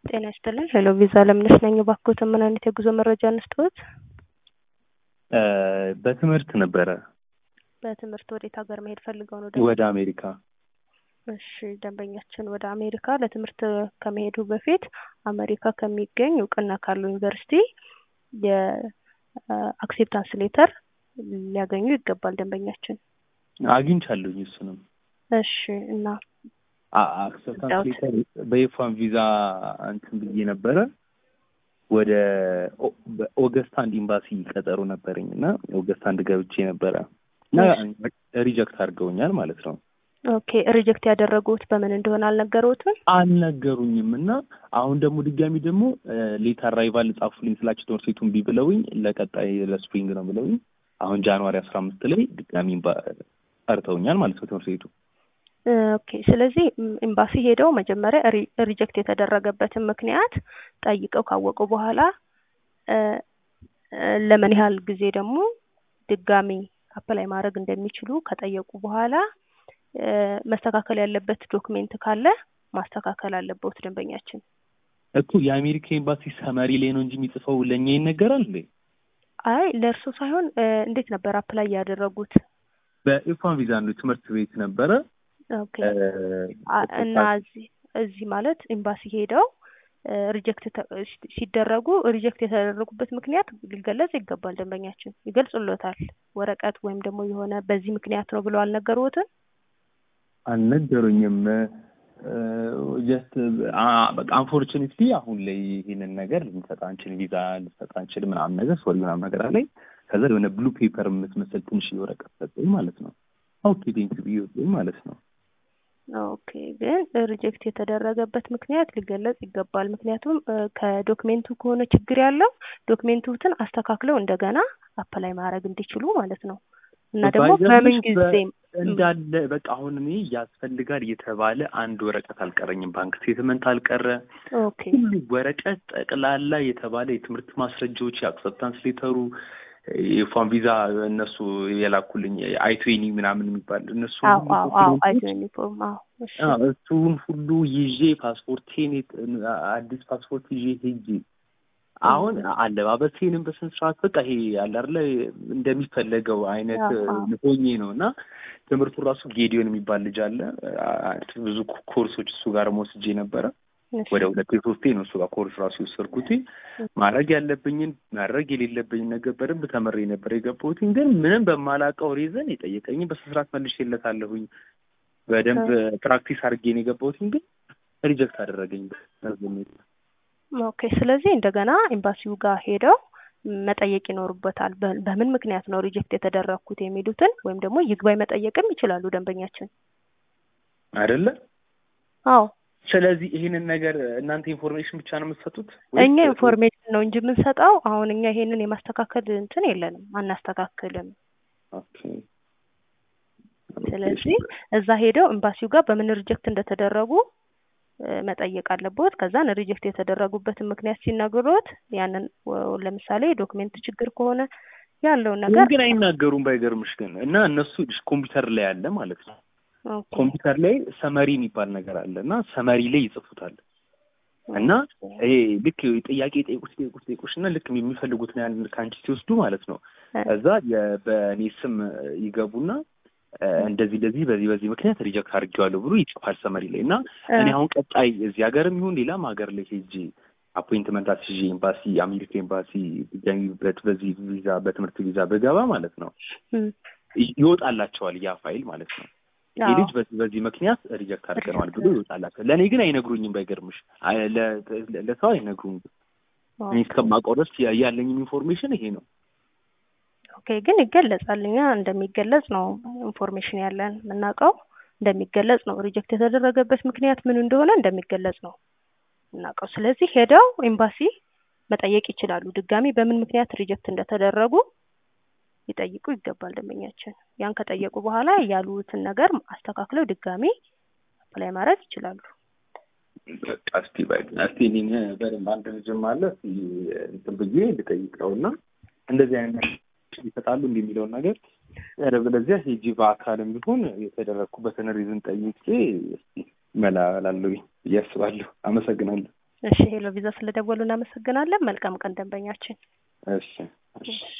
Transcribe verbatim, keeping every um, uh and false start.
ጤና ይስጥልኝ። ሄሎ ቪዛ ለምነሽ ነኝ። ባክዎት ምን አይነት የጉዞ መረጃ እንስጥዎት? በትምህርት ነበረ። በትምህርት ወዴት ሀገር መሄድ ፈልገው ነው? ወደ አሜሪካ። እሺ፣ ደንበኛችን ወደ አሜሪካ ለትምህርት ከመሄዱ በፊት አሜሪካ ከሚገኝ እውቅና ካለው ዩኒቨርሲቲ የአክሴፕታንስ ሌተር ሊያገኙ ይገባል። ደንበኛችን አግኝቻለሁኝ እሱንም። እሺ፣ እና አክሴፕታንስ ሌተር በኤፍ ዋን ቪዛ እንትን ብዬ ነበረ። ወደ ኦገስት አንድ ኤምባሲ ቀጠሮ ነበረኝ እና ኦገስት አንድ ገብቼ ነበረ እና ሪጀክት አድርገውኛል ማለት ነው። ኦኬ፣ ሪጀክት ያደረጉት በምን እንደሆነ አልነገሩትም? አልነገሩኝም። እና አሁን ደግሞ ድጋሚ ደግሞ ሌተር አራይቫል ጻፉልኝ ስላቸው ትምህርት ቤቱን ቢ ብለውኝ ለቀጣይ ለስፕሪንግ ነው ብለውኝ አሁን ጃንዋሪ አስራ አምስት ላይ ድጋሚ ጠርተውኛል ማለት ነው ትምህርት ቤቱ። ኦኬ፣ ስለዚህ ኤምባሲ ሄደው መጀመሪያ ሪጀክት የተደረገበትን ምክንያት ጠይቀው ካወቁ በኋላ ለምን ያህል ጊዜ ደግሞ ድጋሚ አፕላይ ማድረግ እንደሚችሉ ከጠየቁ በኋላ መስተካከል ያለበት ዶክሜንት ካለ ማስተካከል አለበት። ደንበኛችን እኮ የአሜሪካ ኤምባሲ ሰመሪ ላይ ነው እንጂ የሚጽፈው ለኛ ይነገራል እንዴ? አይ ለእርሱ ሳይሆን እንዴት ነበር አፕላይ ያደረጉት? በኤፍ ዋን ቪዛ ነው ትምህርት ቤት ነበረ። ኦኬ፣ እና እዚህ እዚህ ማለት ኤምባሲ ሄደው ሪጀክት ሲደረጉ ሪጀክት የተደረጉበት ምክንያት ሊገለጽ ይገባል። ደንበኛችን ይገልጹልዎታል። ወረቀት ወይም ደግሞ የሆነ በዚህ ምክንያት ነው ብለው አልነገሩትም? አልነገሩኝም። ጀስት በቃ አንፎርቹኔትሊ አሁን ላይ ይሄንን ነገር ልንሰጥ አንችል፣ ቪዛ ልንሰጥ አንችል ምናምን ነገር ሶሪ ምናምን ነገር አለኝ። ከዛ የሆነ ብሉ ፔፐር የምትመስል ትንሽ ወረቀት ሰጠኝ ማለት ነው። ኦኬ ቴንክ ዩ ማለት ነው። ኦኬ፣ ግን ሪጀክት የተደረገበት ምክንያት ሊገለጽ ይገባል። ምክንያቱም ከዶክሜንቱ ከሆነ ችግር ያለው ዶክሜንቱትን አስተካክለው እንደገና አፕላይ ማድረግ እንዲችሉ ማለት ነው። እና ደግሞ በምን ጊዜም እንዳለ በቃ አሁን እኔ ያስፈልጋል የተባለ አንድ ወረቀት አልቀረኝም። ባንክ ስቴትመንት አልቀረ። ኦኬ፣ ሁሉ ወረቀት ጠቅላላ የተባለ የትምህርት ማስረጃዎች፣ የአክሰፕታንስ ሌተሩ፣ የፋን ቪዛ እነሱ የላኩልኝ አይትዌኒ ምናምን የሚባል እነሱ አዎ አዎ አዎ አይትዌኒ ፎርም አዎ እሱን ሁሉ ይዤ ፓስፖርቴን አዲስ ፓስፖርት ይዤ ሄጄ አሁን አለባበሴንም በስንት ሰዓት በቃ ይሄ ያለ አይደለ እንደሚፈለገው አይነት ሆኜ ነው። እና ትምህርቱ ራሱ ጌዲዮን የሚባል ልጅ አለ። ብዙ ኮርሶች እሱ ጋር ወስጄ ነበረ። ወደ ሁለት ሶስቴ ነው እሱ ጋር ኮርስ ራሱ የወሰድኩት። ማድረግ ያለብኝን ማድረግ የሌለብኝን ነገር በደንብ ተመሬ ነበር የገባሁት። ግን ምንም በማላውቀው ሪዝን የጠየቀኝን በስርዓት መልሼለታለሁኝ። በደንብ ፕራክቲስ አድርጌ ነው የገባሁት። ግን ሪጀክት አደረገኝ። ኦኬ፣ ስለዚህ እንደገና ኤምባሲው ጋር ሄደው መጠየቅ ይኖርበታል። በምን ምክንያት ነው ሪጀክት የተደረኩት የሚሉትን ወይም ደግሞ ይግባኝ መጠየቅም ይችላሉ ደንበኛችን አይደለ? አዎ። ስለዚህ ይሄንን ነገር እናንተ ኢንፎርሜሽን ብቻ ነው የምትሰጡት? እኛ ኢንፎርሜሽን ነው እንጂ የምንሰጠው አሁን እኛ ይሄንን የማስተካከል እንትን የለንም፣ አናስተካክልም። ኦኬ። ስለዚህ እዛ ሄደው ኤምባሲው ጋር በምን ሪጀክት እንደተደረጉ መጠየቅ አለበት። ከዛን ሪጀክት የተደረጉበትን ምክንያት ሲናገሩት ያንን ለምሳሌ ዶክሜንት ችግር ከሆነ ያለው ነገር ግን አይናገሩም። ባይገርምሽ ግን እና እነሱ ኮምፒውተር ላይ ያለ ማለት ነው። ኮምፒውተር ላይ ሰመሪ የሚባል ነገር አለ እና ሰመሪ ላይ ይጽፉታል። እና ይሄ ልክ ጥያቄ ጠይቁት ጠይቁት ጠይቁሽና ልክ የሚፈልጉትን ያን ካንቺ ሲወስዱ ማለት ነው። ከዛ በእኔ ስም ይገቡና እንደዚህ እንደዚህ በዚህ በዚህ ምክንያት ሪጀክት አድርጌዋለሁ ብሎ ይጽፋል ሰመሪ ላይ። እና እኔ አሁን ቀጣይ እዚህ ሀገርም ይሁን ሌላም ሀገር ላይ ሄጄ አፖይንትመንት አስይዤ ኤምባሲ አሜሪካ ኤምባሲ ቢገኝበት በዚህ ቪዛ በትምህርት ቪዛ በገባ ማለት ነው ይወጣላቸዋል ያ ፋይል ማለት ነው። ይልጅ በዚህ በዚህ ምክንያት ሪጀክት አድርገናል ብሎ ይወጣላቸዋል። ለኔ ግን አይነግሩኝም። ባይገርምሽ ለሰው አይነግሩኝም። እኔ እስከማውቀው ድረስ ያለኝ ኢንፎርሜሽን ይሄ ነው። ኦኬ፣ ግን ይገለጻል። እኛ እንደሚገለጽ ነው ኢንፎርሜሽን ያለን የምናውቀው፣ እንደሚገለጽ ነው። ሪጀክት የተደረገበት ምክንያት ምን እንደሆነ እንደሚገለጽ ነው የምናውቀው። ስለዚህ ሄደው ኤምባሲ መጠየቅ ይችላሉ። ድጋሚ በምን ምክንያት ሪጀክት እንደተደረጉ ይጠይቁ ይገባል ደንበኛችን። ያን ከጠየቁ በኋላ ያሉትን ነገር አስተካክለው ድጋሚ አፕላይ ማድረግ ይችላሉ። በቃ እስቲ ባይ እስቲ እኔ በደንብ አንድ ልጅም አለ እንትን ብዬ ልጠይቀውና እንደዚህ አይነት ይፈታሉ እንደሚለው ነገር ያደረበለዚያ ሄጂ በአካልም ቢሆን የተደረኩበትን ሪዝን ጠይቄ እስቲ መላላለው ያስባለሁ። አመሰግናለሁ። እሺ ሄሎ ቪዛ ስለደወሉ እናመሰግናለን። መልካም ቀን ደንበኛችን። እሺ እሺ